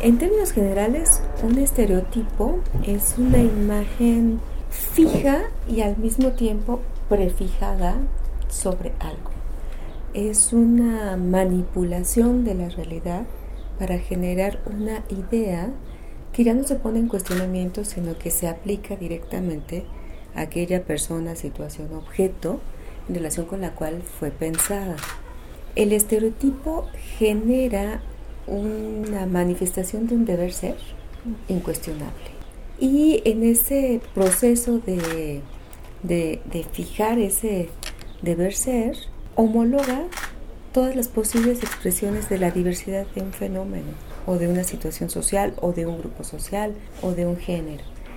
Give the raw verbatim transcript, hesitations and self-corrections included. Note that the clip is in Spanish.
En términos generales, un estereotipo es una imagen fija y al mismo tiempo prefijada sobre algo. Es una manipulación de la realidad para generar una idea que ya no se pone en cuestionamiento, sino que se aplica directamente a aquella persona, situación, objeto en relación con la cual fue pensada. El estereotipo genera una manifestación de un deber ser incuestionable. Y en ese proceso de, de, de fijar ese deber ser, homologa todas las posibles expresiones de la diversidad de un fenómeno, o de una situación social, o de un grupo social, o de un género.